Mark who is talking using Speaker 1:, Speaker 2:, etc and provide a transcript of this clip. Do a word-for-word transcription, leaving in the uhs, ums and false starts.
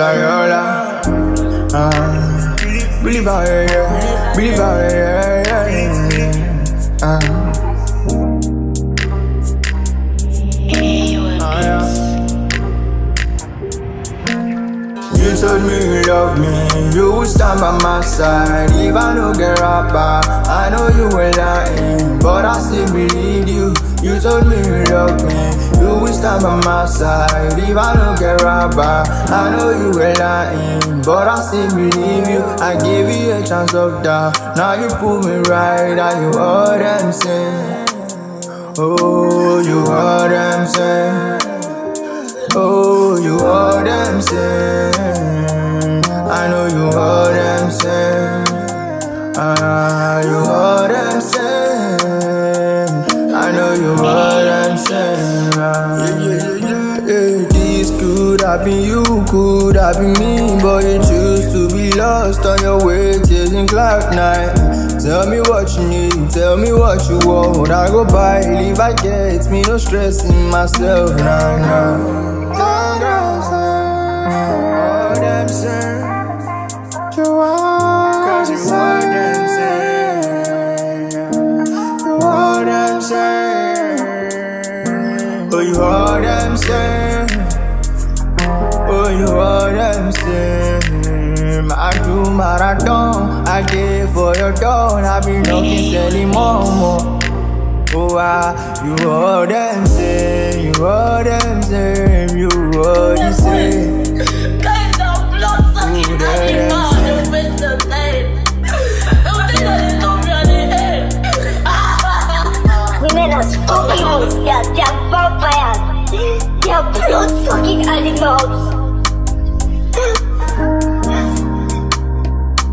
Speaker 1: Yola. Uh, believe I, yeah, believe I, yeah, yeah, yeah. Uh. You told me you love me, you would stand by my side. If I don't get rapper, I know you were lying, but I still believe you. You told me you love me, you would stand by my side. If I don't get rapper, I know you were lying, but I still believe you. I gave you a chance of doubt, now you put me right. Are you all them saying? Oh, you all them saying? Oh, you all them say. I know you all them say. Ah, you all them say. I know you all them say. Ah, yeah, yeah, yeah, yeah. This could have been you, could have been me, but you choose to be lost on your way, chasing cloud nine. Tell me what you need, tell me what you want. I go buy, leave I get me, no stressing myself, nah, nah. All them say, you all them say, you all them say, oh you all them say, oh you all them say. I do marathon, I did for your door, I be knocking selling more. Oh, ah, you all them say, you all them say, you all them say.
Speaker 2: Guys are blood sucking animals, you miss the name.
Speaker 3: Women are scorpions, they are, they are vampires. They are blood sucking animals.